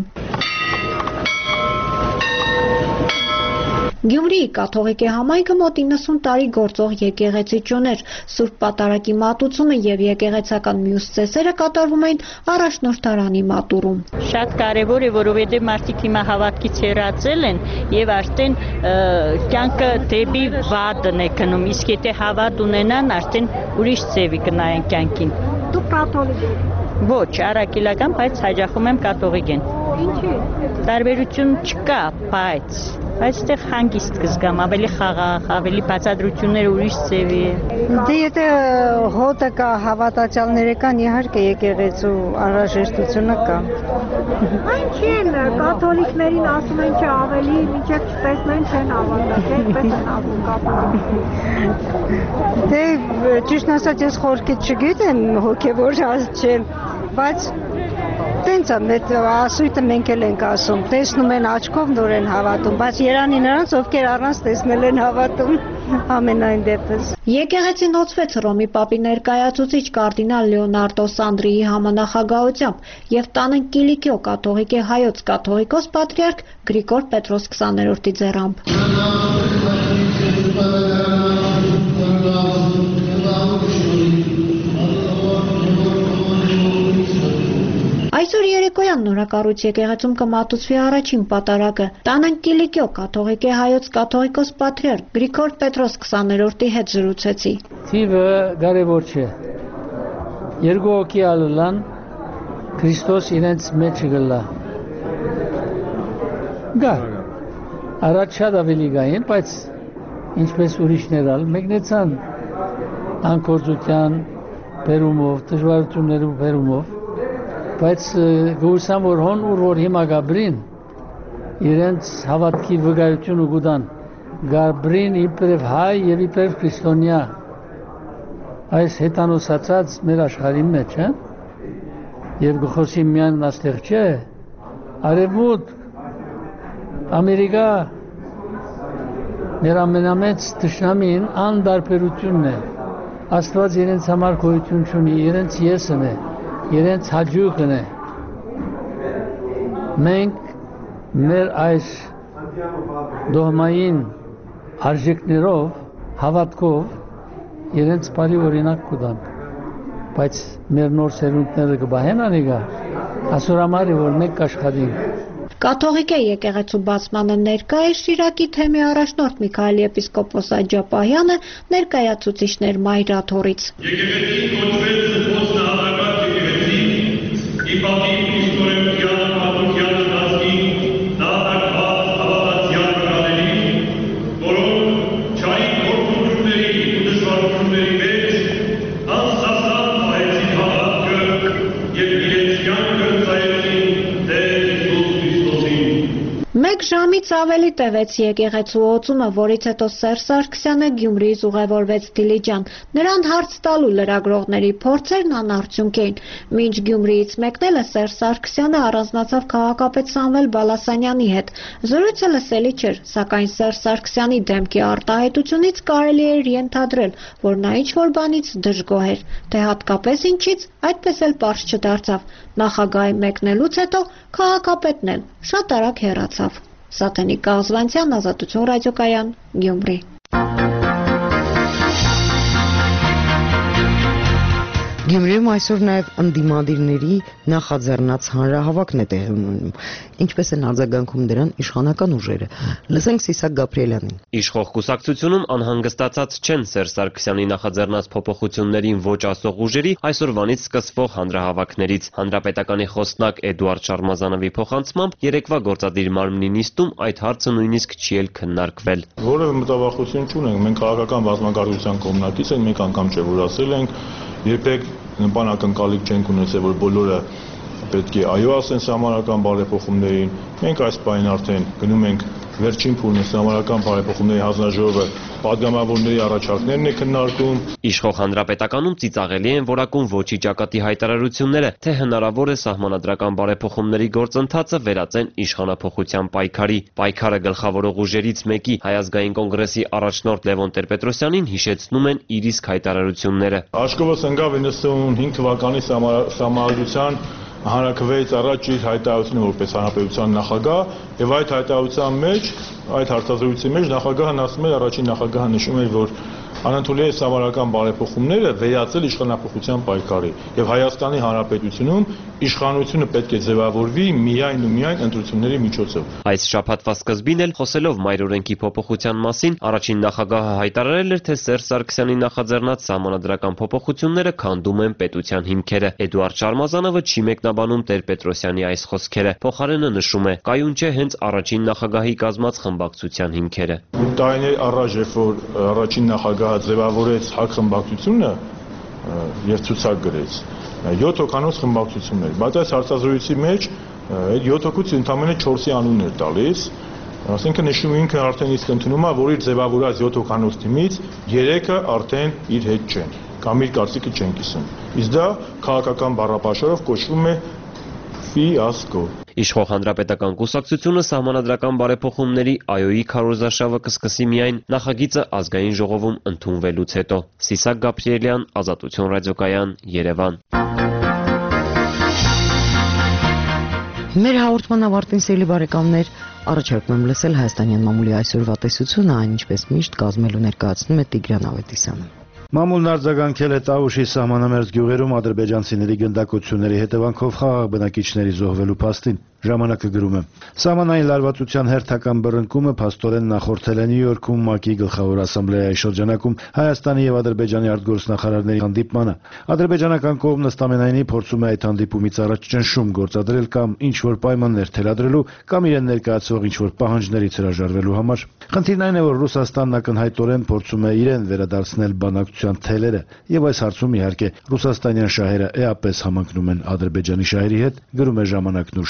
Speaker 12: Գյումրիի կաթողիկե համայնքը մոտ իննսուն տարի գործող եկեղեցի չուներ։ Սուրբ Պատարագի մատուցումը եւ եկեղեցական մյուս ծեսերը կատարվում էին առաջնորդարանի մատուրում։
Speaker 13: Շատ կարևոր է, որովհետեւ մարդիկ հիմա հավատքից հեռացել են եւ արդեն կյանքը դեպի վատն է գնում, իսկ եթե հավատ ունենան, արդեն ուրիշ ձևի կնայեն կյանքին։
Speaker 12: Դուք կաթոլիկ եք։
Speaker 13: Ոչ, արաքելական, բայց հաջախում եմ կաթողիկեն։
Speaker 12: Ինչի՞։
Speaker 13: Տարբերություն չկա, բայց բայց այդտեղ հանգիստ կզգամ, ավելի խաղաղ, ավելի բացատրությունները ուրիշ ձևի է։
Speaker 14: Դե եթե հոտը կա, հավատացյալները կան, իհարկե եկեղեցու անհրաժեշտությունը կա։
Speaker 12: Այն չեն, կաթոլիկներին ասում են չէ ավելի, մինչև չտեսնեն չեն հավատա, այդպես են ասում կաթոլիկները։
Speaker 14: Դե ճիշտ ասած ես խորքից չգիտեմ հոգևոր չեմ, բայց տենց է, մեծ ասույթը մենք էլ ենք ասում, տեսնում են աչքով նոր են հավատում, բայց երանի նրանց, ովքեր առանց տեսնել են հավատում, ամենայն դեպս։
Speaker 12: Եկեղեցին օծվեց Հռոմի Պապի ներկայացուցիչ կարդինալ Լեոնարդո Սանդրիի համանախագահությամբ եւ տանը Կիլիկիո կաթողիկե հայոց կաթողիկոս պատրիարք Գրիգոր Պետրոս քսաներորդի ձեռամբ։ Այսօր երեկոյան նորակառույց եկեղեցում կմատուցվի առաջին պատարագը։ Տանն Կիլիկիո կաթողիկե հայոց կաթողիկոս պատրիարք Գրիգոր Պետրոս քսաներորդի հետ զրուցեցի։
Speaker 15: Թիվը կարևոր չէ։ Երկու հոգի ալան Քրիստոս իրենց մեջ գլա։ Գա։ Առաջ շատ ավելի գային, բայց ինչպես ուրիշներ ալ մեկնեցան անկորձության բերումով, դժվարություններով բերումով, բայց գուսամ որ հոն ու որ հիմա գաբրին իրենց հավատքի վկայությունը կտան Գաբրին իբրև հայ եւ իբրև քրիստոնյա այս հետանոսացած մեր աշխարհի մեջ, հա? Եվ գխոսի միայն աստեղ չէ, արևմուտք, Ամերիկա, մեր ամենամեծ թշնամին անդարբերությունն է, Աստված իրենց համար գոյություն չունի, իրենց եսն է, իրենց հաջուկն է, մենք մեր այս դողմային արժեքներով, հավատքով իրենց բարի օրինակ կտանք, բայց մեր նոր սերունդները կբահեն անիգա, ասոր համար է, որ մենք կաշխատենք։
Speaker 12: Կաթողիկե եկեղեցու բացմանը ներկա է Շիրակի թեմի առաջնորդ Միքայել եպիսկոպոս Աջապահյանը, ներկայացուցիչներ Մայրաթորից։
Speaker 16: Եկեղեցին կոչվել զբոսն հատակած եկեղեցի, ի պատիվ Քրիստոսյան պատմության ընթացքին նահատակված հավատացյալ կրաների, որոնք չային գործունեությունների ու դժվարությունների մեջ անսասան պահեցին հավատքը և իրենց կյանքը ծայրեցին Տեր
Speaker 12: Մեկ ժամից ավելի տևեց եկեղեցու օծումը, որից հետո Սերժ Սարգսյանը Գյումրիից ուղևորվեց Դիլիջան։ Նրան հարց տալու լրագրողների փորձերն անարդյունք էին։ Մինչ Գյումրիից մեկնելը Սերժ Սարգսյանը առանձնացավ քաղաքապետ Սամվել Բալասանյանի հետ։ Զրույցը լսելի չէր, սակայն Սերժ Սարգսյանի դեմքի արտահայտությունից կարելի էր ենթադրել, որ նա ինչ-որ բանից դժգոհ էր, թե հատկապես ինչից, այդպես էլ պարզ չդարձավ։ Նախագահի մեկնելուց հետո քաղաքապետն էլ շատ արագ հեռացավ։ Սաթենիկ Կաղզվանցյան, Ազատություն ռադիոկայան, Գյումրի։
Speaker 3: Գյումրիում այսօր նաև ընդդիմադիրների նախաձեռնած հանրահավաքն է տեղի ունենում, ինչպես են արձագանքում դրան իշխանական ուժերը։ Լսենք Սիսակ Գաբրիելյանին։
Speaker 4: Իշխող կուսակցությունում անհանգստացած չեն Սերժ Սարգսյանի նախաձեռնած փոփոխություններին ոչ ասող ուժերի այսօրվանից սկսվող հանրահավաքներից։ Հանրապետականի խոսնակ Էդուարդ Շարմազանովի փոխանցմամբ երեկվա գործադիր մարմնի նիստում այդ հարցը նույնիսկ չի էլ քննարկվել։
Speaker 5: Որևէ մտավախություն չունենք, մենք քաղաքական բազմակարգության կողմնակից ենք, մեկ անգամ չէ որ ասել ենք, երբեք նպանակընկալիք չենք ունեցել, որ բոլորը պետք է այո ասեն սահմանական բարեփոխումներին։ Մենք այս պահին արդեն գնում ենք վերջին փուլն է սահմանական բարեփոխումների հանձնաժողովը падգամավորների առաջարկներն է քննարկում։
Speaker 4: Իշխող հանրապետականում ծիծաղելի են որակում ոչի ճակատի հայտարարությունները, թե հնարավոր է սահմանադրական բարեփոխումների գործընթացը վերածեն իշխանափոխության պայքարի։ Պայքարը գլխավորող ուժերից մեկի Հայ ազգային կոնգրեսի առաջնորդ Լևոն Տեր-Պետրոսյանին հիշեցնում են իր իսկ հայտարարությունները։
Speaker 5: Աշկովս ընկավ իննսունհինգ թվականի սահմանադրության հանրաքվեից առաջ իր հայտարարությունը որպես հանրապետության նախագահ եւ այդ հայտարարության մեջ, այդ հարցազրույցի մեջ նախագահն ասում էր, առաջին նախագահը նշում էր, որ անընդունելի է սահմանական բարեփոխումները վերածել իշխանափոխության պայքարի եւ Հայաստանի Հանրապետությունում իշխանությունը պետք է ձևավորվի միայն ու միայն ընտրությունների միջոցով։
Speaker 4: Այս շաբաթվա սկզբին էլ խոսելով մայրօրենքի փոփոխության մասին, առաջին նախագահը հայտարարել էր, թե Սերժ Սարգսյանի նախաձեռնած սահմանադրական փոփոխությունները քանդում են պետության հիմքերը։ Էդուարդ Շարմազանովը չի մեկնաբանում Տեր-Պետրոսյանի այս խոսքերը, փոխարենը նշում է, կայուն չէ հենց առաջին նախագահի կազմած խմբակցության հիմքերը։
Speaker 5: Տարիներ առաջ, երբ որ առաջին նախագահը ձևավորեց հակ խմբակցությունը եւ ցուցակ գրեց, յոթ հոգանոց խմբակցությունն էր, բայց այս հարցազրույցի մեջ այդ յոթ հոգուց ընդամենը չորսի անուն էր տալիս, ասենքն նշում ինքը արդեն իսկ ընդունում է, որ իր ձևավորած յոթ հոգանոց թիմից երեքը արդեն իր հետ չեն, կամ իր կարծիքը չեն կիսում։ Իսկ դա քաղաքական բառապաշարով կոչվում է ֆիասկո։
Speaker 4: Իշխող հանրապետական կուսակցությունը սահմանադրական բարեփոխումների այոյի քարոզարշավը կսկսի միայն նախագիծը ազգային ժողովում ընդունվելուց հետո։ Սիսակ Գաբրիելյան, Ազատություն ռադիոկայան, Երևան։
Speaker 3: Մեր հաղորդման ավարտին սիրելի բարեկամներ, առաջարկում եմ լսել հայաստանյան մամուլի այսօրվա տեսությունը, այն ինչպես միշտ կազմելու ներկայացնում է Տիգրան Ավետիսյանը։
Speaker 17: Մամուլն արձագանքել է Տավուշի սահմանամերձ գյուղերում ադրբեջանցիների գնդակոծությունների հետևանքով խաղաղ բնակիչների զոհվելու փաստին։ Ժամանակը գրում է. Սահմանային լարվածության հերթական բռնկումը փաստորեն նախորդել է Նյու Յորքում ՄԱԿ-ի գլխավոր ասամբլեայի շրջանակում Հայաստանի եւ Ադրբեջանի արտգործնախարարների հանդիպմանը։ Ադրբեջանական կողմն ըստամենայնի փորձում է այդ հանդիպումից առաջ ճնշում գործադրել կամ ինչ-որ պայմաններ թելադրելու կամ իրեն ներկայացող ինչ-որ պահանջներից հրաժարվելու համար։ Խնդիրն այն է, որ Ռուսաստանն ակնհայտորեն փորձում է իրեն վերադարձնել բանակցության թելերը, եւ այս հարցում իհարկե ռուսաստանյան շահերը էապես համընկնում են Ադրբեջանի շահերի հետ, գրում է ժամանակն ու շարունակում.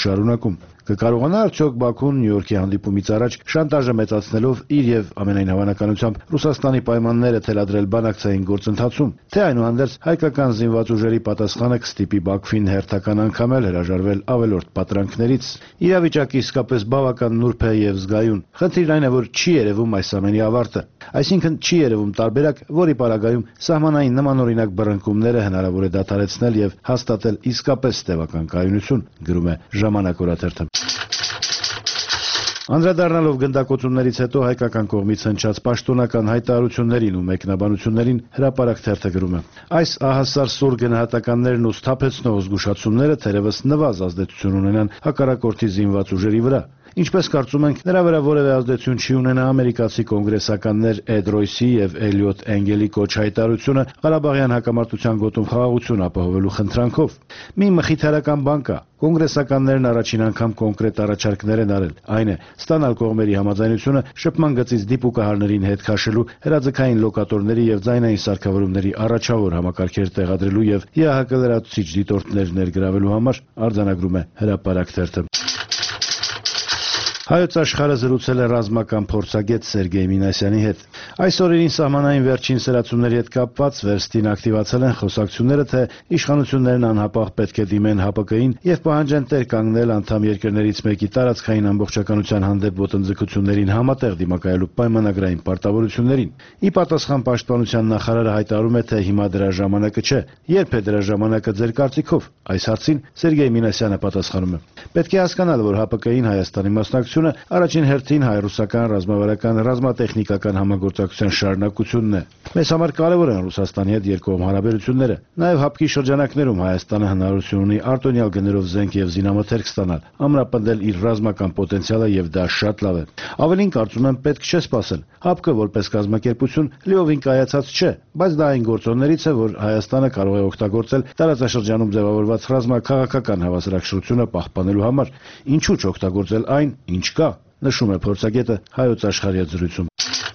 Speaker 17: շրջանակում։ Կկարողանա արդյոք Բաքուն Նյու Յորքի հանդիպումից առաջ շանտաժը մեծացնելով իր եւ ամենայն հավանականությամբ Ռուսաստանի պայմանները թելադրել բանակցային գործընթացում, թե այնուհանդերձ հայկական զինված ուժերի պատասխանը կստիպի Բաքվին հերթական անգամ էլ հրաժարվել ավելորդ պատրանքներից։ Իրավիճակը իսկապես բավական նուրբ է եւ զգայուն։ Խնդիրն այն է, որ չի երևում այս ամենի ավարտը։ Այսինքն չի երևում տարբերակ, որի պարագայում սահմանային նմանօրինակ բռնկումները հնարավոր է դադարեցնել եւ հաստատել իսկապես տևական կայունություն, գրում է Ժամանակ օրաթերթը։ Անդրադառնալով գնդակոծումներից հետո հայկական կողմից հնչած պաշտոնական հայտարարություններին ու մեկնաբանություններին հրապարակ թերթը գրում է. այս ահասար սուր գնահատականներն ու սթափեցնող զգուշացումները թերևս նվազ ազդեցություն ունենան հակառակորդի զինված ուժերի վրա։ Ինչպես կարծում ենք, նրա վրա որևէ ազդեցություն չի ունենա ամերիկացի կոնգրեսականներ Էդ Ռոյսի եւ Էլիոտ Էնգելի կոչ հայտարարությունը Ղարաբաղյան հակամարտության գոտում խաղաղություն ապահովելու խնդրանքով։ Մի մխիթարական բան կա. կոնգրեսականներն առաջին անգամ կոնկրետ առաջարկներ են արել, այն է ստանալ կողմերի համաձայնությունը շփման գծից դիպուկահարներին հետ քաշելու, հրաձգային լոկատորների եւ ձայնային սարքավորումների առաջավոր համակարգեր տեղադրելու եւ ԵԱՀԿ լրացուցիչ դիտորդներ ներգրավելու համար, արձանագրում է Հրապարակ թերթը։ Հայոց աշխարհը զրուցել է ռազմական փորձագետ Սերգեյ Մինասյանի հետ։ Այս օրերին սահմանային վերջին սրացումների հետ կապված վերստին ակտիվացել են խոսակցությունները, թե իշխանություններն անհապաղ պետք է դիմեն ՀԱՊԿ-ին եւ պահանջեն տեր կանգնել անդամ երկրներից մեկի տարածքային ամբողջականության հանդեպ ոտնձգություններին համատեղ դիմակայելու պայմանագրային պարտավորություններին։ Ի պատասխան պաշտպանության նախարարը հայտարարում է, թե հիմա դրա ժամանակը չէ։ Երբ է դրա ժամանակը ձեր կարծիքով։ Այս հարցին Սերգեյ Մինասյանը պատասխանում է. պետք է հասկանալ, որ ՀԱՊԿ-ին Հայաստանի մասնակցությունը առաջին հերթին հայ-ռուսական ռազմավարական ռազմատեխնիկական համագործակցության շարունակությունն է։ Մեզ համար կարևոր են Ռուսաստանի հետ երկկողմ հարաբերությունները։ Նաև ՀԱՊԿ-ի շրջանակներում Հայաստանը հնարավորություն ունի արտոնյալ գներով զենք եւ զինամթերք ստանալ, ամրապնդել իր ռազմական պոտենցիալը եւ դա շատ լավ է։ Ավելին կարծում եմ պետք չէ սպասել։ ՀԱՊԿ որպես կազմակերպություն լիովին կայացած չէ, բայց դա այն գործոններից է, որ Հայաստանը կարող է օգտագործել տարածաշրջանում ձևավորված ռազմաքաղաքական հավասարակշռությունը պահպանելու համար։ Ինչու՞ չօգտագործել այն, ինչ կա, նշում է փորձագետը Հայոց աշխարհի հետ զրույցում։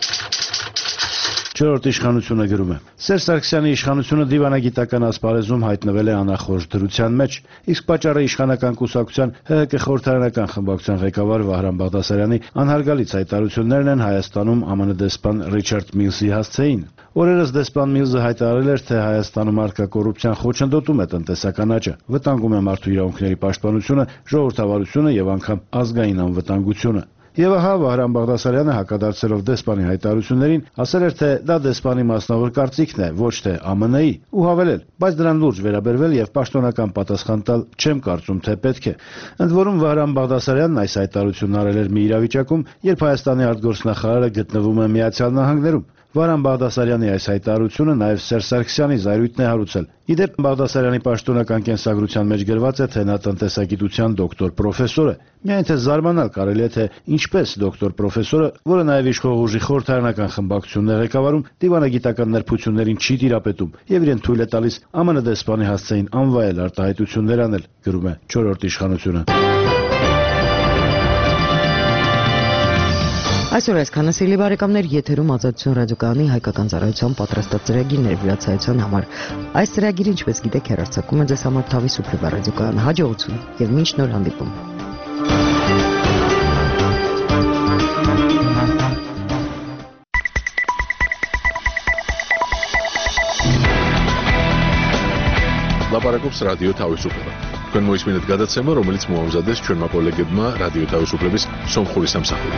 Speaker 17: Չորրորդ իշխանությունը գրում է. Սերժ Սարգսյանի իշխանությունը դիվանագիտական ասպարեզում հայտնվել է անախորժ դրության մեջ, իսկ պատճառը իշխանական կուսակցության ՀՀԿ խորհրդարանական խմբակցության ղեկավար Վահրամ Բաղդասարյանի անհարգալից հայտարարություններն են Հայաստանում ԱՄՆ դեսպան Ռիչարդ Միլսի հասցեին։ Օրերս դեսպան Միլսը հայտարարել էր, թե Հայաստանում առկա կոռուպցիան խոչընդոտում է տնտեսական աճը, վտանգում է մարդու իրավունքների պաշտպանությունը, ժողովրդավարությունը եւ անգամ ազգային անվտանգությունը։ Եվ ահա Վահրամ Բաղդասարյանը հակադարձելով դեսպանի հայտարարություններին ասել էր, թե դա դեսպանի մասնավոր կարծիքն է, ոչ թե ԱՄՆ-ի, ու հավելել, բայց դրան լուրջ վերաբերվել եւ պաշտոնական պատասխան տալ չեմ կարծում, թե պետք է։ Ընդ որում Վահրամ Բաղդասարյանն այս հայտարարությունն արել էր մի իրավիճակում, երբ Հայաստանի արտգործնախարարը գտնվում է Միացյալ Նահանգներում։ Վահրամ Բաղդասարյանի այս հայտարարությունը նաև Սերժ Սարգսյանի զայրույթն է հարուցել։ Իդեպ Բաղդասարյանի պաշտոնական կենսագրության մեջ գրված է, թե նա տնտեսագիտության դոկտոր պրոֆեսոր է։ Միայն թե զարմանալ կարելի է, թե ինչպես դոկտոր պրոֆեսորը, որը նաև իշխող ուժի խորհրդարանական խմբակցությունն է ղեկավարում, դիվանագիտական նրբություններին չի տիրապետում եւ իրեն թույլ է տալիս ԱՄՆ դեսպանի հասցեին անվայել արտահայտություններ անել, գրում է չորրորդ իշխանությունը։
Speaker 3: Այսօր այսքանը, սիրելի բարեկամներ, եթերում Ազատություն ռադիոկայանի հայկական ծառայության պատրաստած ծրագիրն էր վիրացայության համար։ Այս ծրագիրը, ինչպես գիտեք, հեռարձակում է ձեզ համար Թավի Սուպրիվա ռադիոկայան։ Հաջողություն եւ մինչ նոր հանդիպում։
Speaker 1: Լապարակობს ռադիո Թավիսուպլեվը։ Თქვენ მოისმინეთ გადაცემა, რომელიც მოამზადეს ჩვენმა კოლეგებმა რადიო თავისუფლების სომხური სამსახური.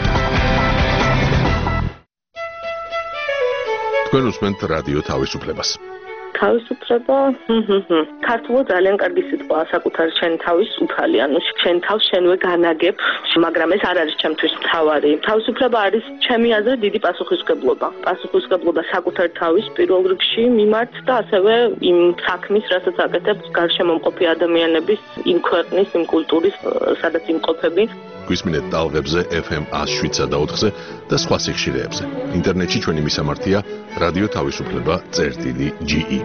Speaker 1: თქვენ უსმენთ რადიო თავისუფლებას.
Speaker 18: თავისუფლება, ქართულად ძალიან კარგი სიტყვაა საკუთარი შენ თავის უფალი, ანუ შენ თავს შენვე განაგებ, მაგრამ ეს არ არის ჩემთვის მთავარი. თავისუფლება არის ჩემი აზრით დიდი პასუხისმგებლობა. პასუხისმგებლობა საკუთარი თავის პირველ რიგში მიმართ და ასევე იმ საქმის, რასაც აკეთებ გარშემომყოფი ადამიანების, იმ ქვეყნის, იმ კულტურის, სადაც იმყოფები.
Speaker 1: გვისმინეთ ტალღებზე F M one oh seven და ოთხზე და სხვა სიხშირეებზე. ინტერნეტში ჩვენი მისამართია რადიო თავისუფლება წერტილი G E.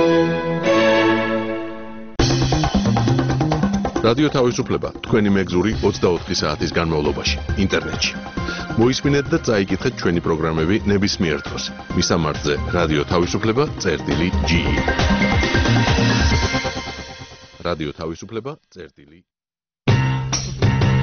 Speaker 1: რადიო თავისუფლება თქვენი მეგზური ოცდაოთხი საათის განმავლობაში ინტერნეტში. მოისმინეთ და წაიკითხეთ ჩვენი პროგრამები ნებისმიერ დროს. მისამართზე რადიო თავისუფლება წერტილი G E. რადიო თავისუფლება წერტილი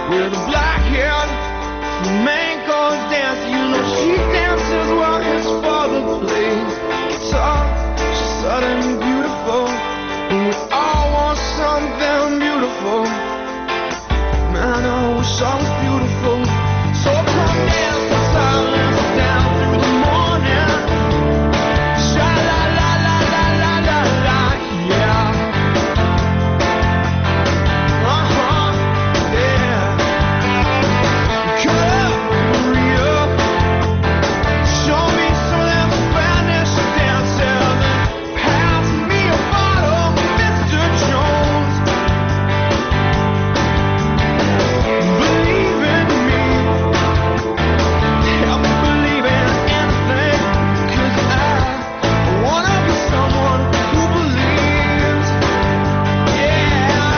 Speaker 19: with a black hair. Flamenco dance, you know she dances while his father plays guitar. She's sudden and beautiful, and we all want something beautiful. Man, I wish I was beautiful. So come dance the silence down through the morning. Sha la la la la la la la, yeah. Uh huh, yeah. Korea, show me some of them Spanish dances and pass me a bottle of Mister Jones. Believe in me, help me believe in anything, 'cause I wanna be someone who believes, yeah.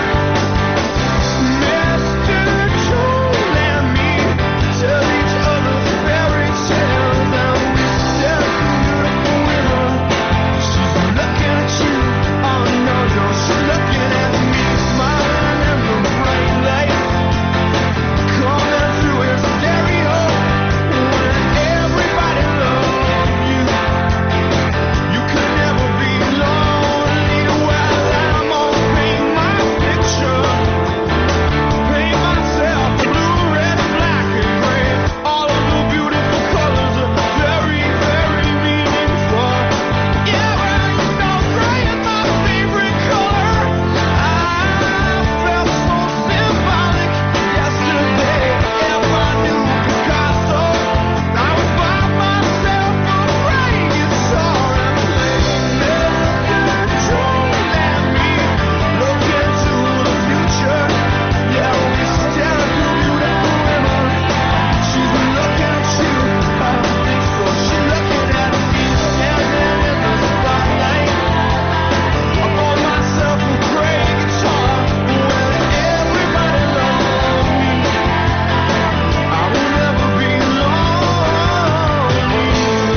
Speaker 19: Mister Jones and me tell each other fairy tales, and we stare at beautiful women. She's looking at you, oh no, no, she's looking at me, smiling in the bright light. Coming through his stereo, when everybody loves you, you could never be lonely. Well, I'm gonna paint my picture, paint myself blue, red, black, and gray. All of the beautiful colors are very, very meaningful. Yeah, well, you know, gray is my favorite color. I felt so symbolic yesterday. If I knew Picasso, I would buy myself a great guitar and play Mister Jones and me. Look into the future. Yeah, we stare at the beautiful women. She's looking at you. I think so. She's looking at me, standing in the spotlight. I bought myself a great guitar. When everybody loves me, I will never be lonely.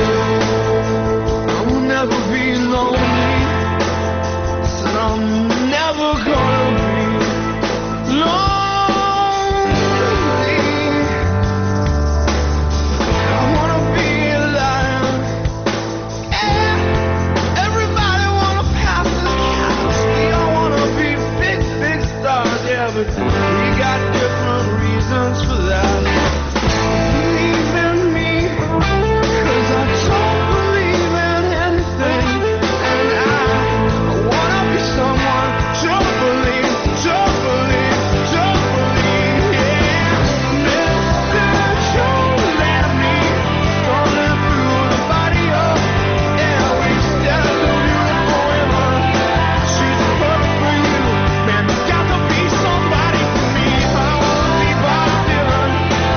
Speaker 19: I will never be lonely. Said I'm never gonna be lonely. I wanna be alive. Yeah. Everybody wanna pass this chemistry. I wanna be big, big stars. Yeah, but we got different reasons for that. Believe in me, 'cause I don't believe in anything. And I, I wanna be someone, don't believe, don't believe, don't believe, yeah. Mister Jones and me, strolling through the barrio. Yeah, we stare at the beautiful women. She's perfect for you, man, there's got to be somebody for me. I wanna be Bob Dylan.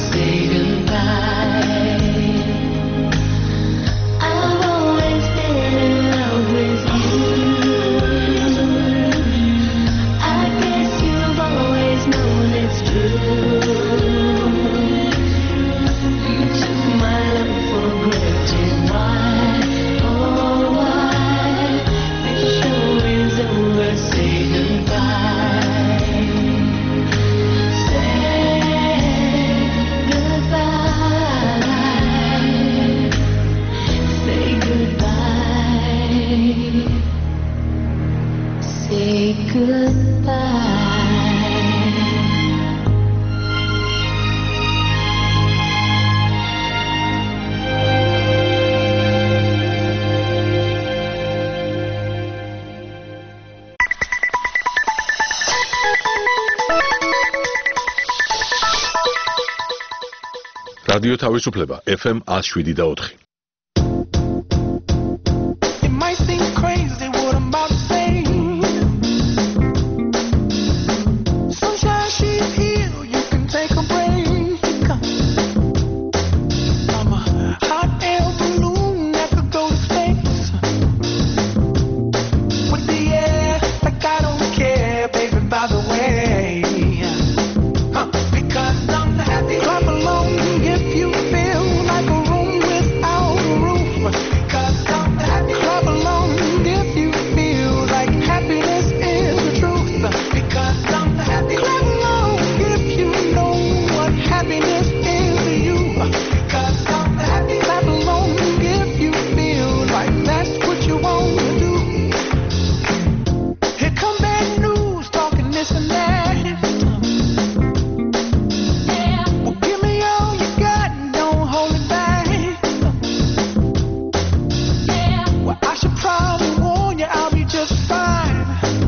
Speaker 1: რადიო თავისუფლება ეფ ემ one oh seven და four.
Speaker 19: It might seem crazy what I'm about to say. Sunshine, she's here, you can take a break. I'm a hot air balloon that could go to space. With the air, like I don't care, baby, by the way. Huh, because I'm happy. Clap along if you feel like a room without a roof. Cause I'm happy. Clap along if you feel like happiness is the truth. Because I'm happy. Clap along if you know what happiness is to you. Cause I'm happy. Clap along if you feel like that's what you want to do. Here come bad news talking this and that. Well, give me all you got and don't hold it back. Well, I should probably warn you, I'll be just fine.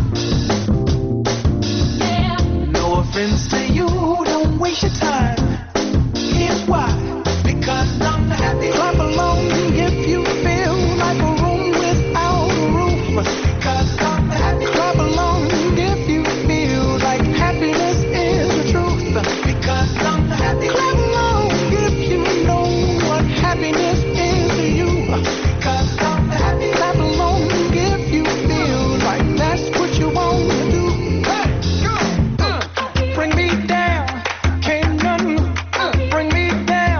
Speaker 19: No offense to you, don't waste your time. Here's why. Because I'm happy. Clap along if you feel like a room without a roof. Cause I'm happy. Clap along if you feel like happiness is the truth. Because I'm happy. Clap along if you know what happiness is to you. Cause I'm happy. Clap along if you feel like that's what you want to do. Bring me down, can't nothing bring me down.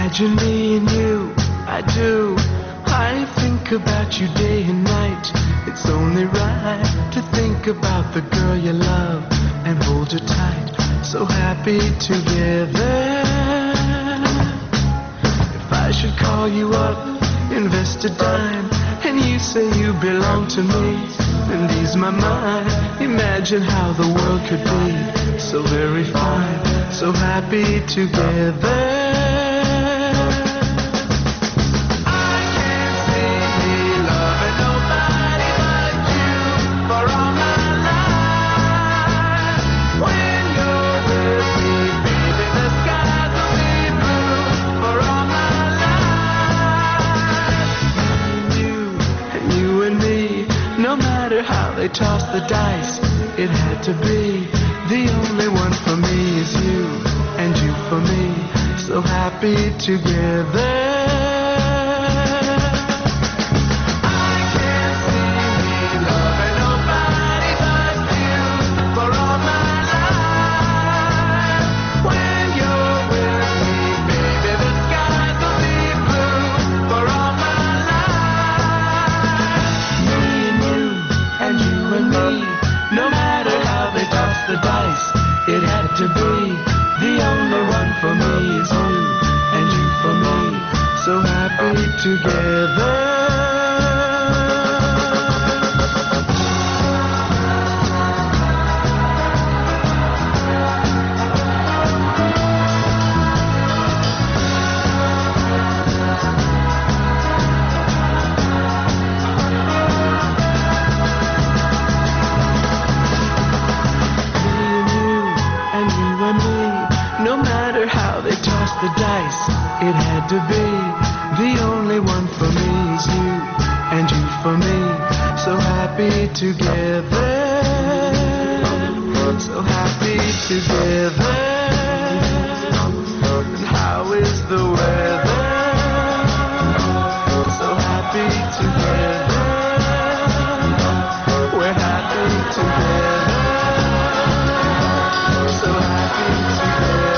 Speaker 19: Imagine me and you, I do. I think about you day and night. It's only right to think about the girl you love and hold her tight. So happy together. If I should call you up, invest a dime, and you say you belong to me, and ease my mind. Imagine how the world could be so very fine, so happy together. They tossed the dice, it had to be. The only one for me is you, and you for me, so happy together. To be the only one for me is you, and you for me, so happy together. The dice, it had to be. The only one for me is you, and you for me, so happy together, so happy together. And how is the weather? So happy together, we're happy together, so happy together.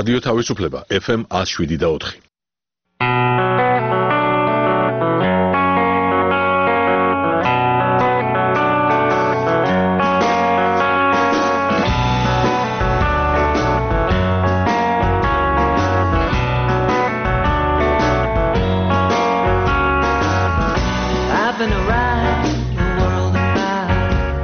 Speaker 1: რადიო თავისუფლება ეფ ემ one oh seven და four.
Speaker 19: I've been around the world and back.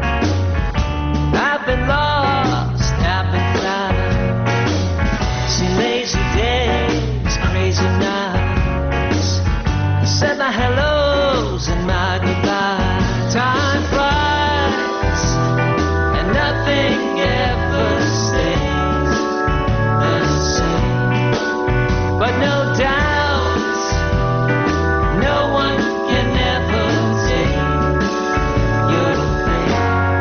Speaker 19: I've been lost, I've been flying. Seen lazy days, crazy nights. I said my hellos and my goodbyes. Time flies, and nothing ever stays the same. But no doubt, no one can ever take your place.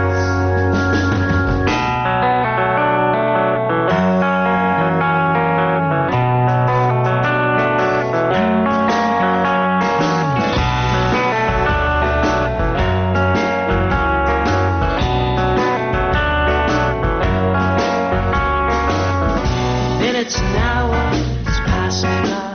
Speaker 19: Minutes and hours passing by.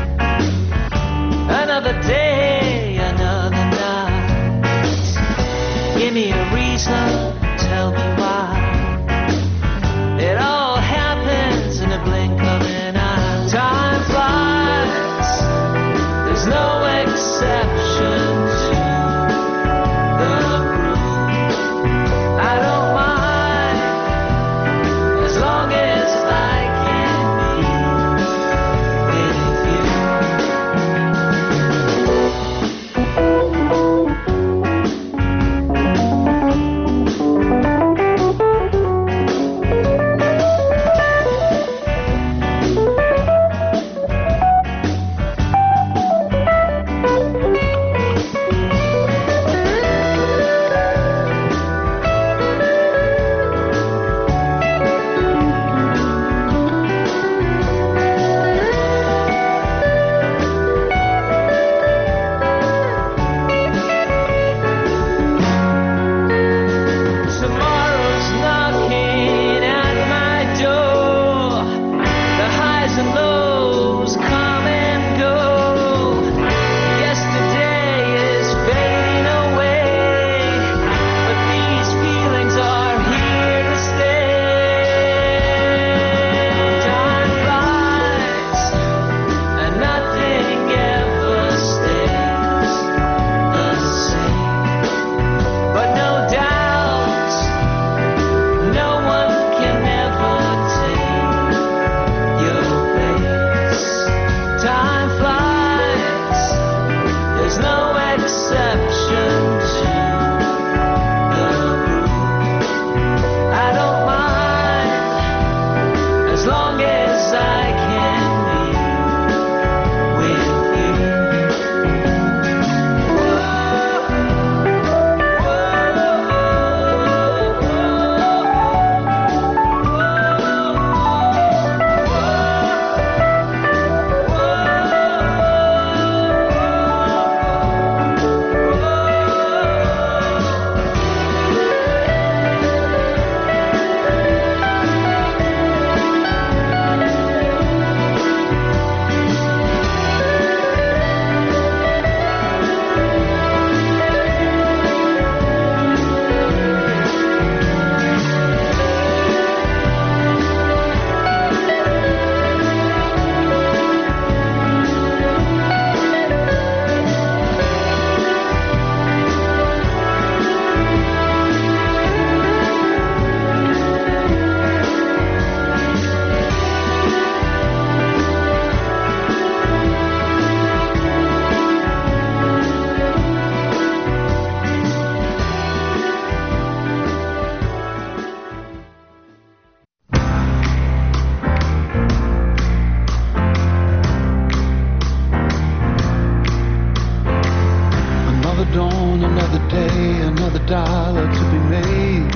Speaker 19: Another day, another night. Give me a reason, tell me why. It all happens in a blink of an eye. Time flies, there's no exception to the rule. I don't mind as long as I can be with you. Tomorrow's knocking at my door. The highs and lows come and go. Yesterday is fading away, but these feelings are here to stay. Time flies, and nothing ever stays the same. But no doubt, no one can ever take your place. Time flies, there's no exception to the rule. I don't mind as long as I can be with you.
Speaker 20: Another dawn, another day, another dollar to be made.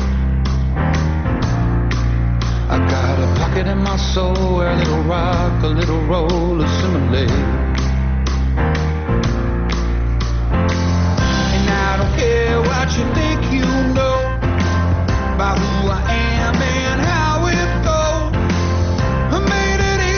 Speaker 20: I got a pocket in my soul where a little rock, a little roll assimilate. And I don't care what you think you know about who I am and how it goes. I made it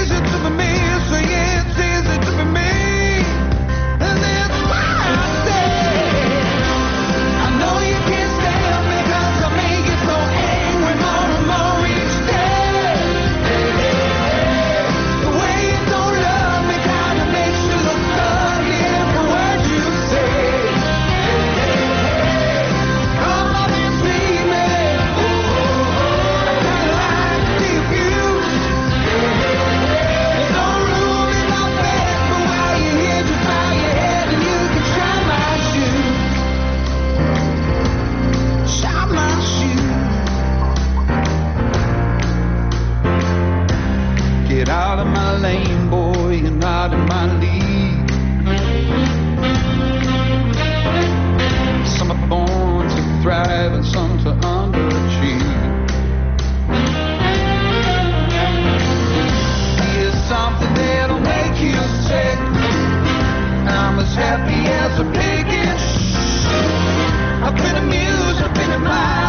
Speaker 19: my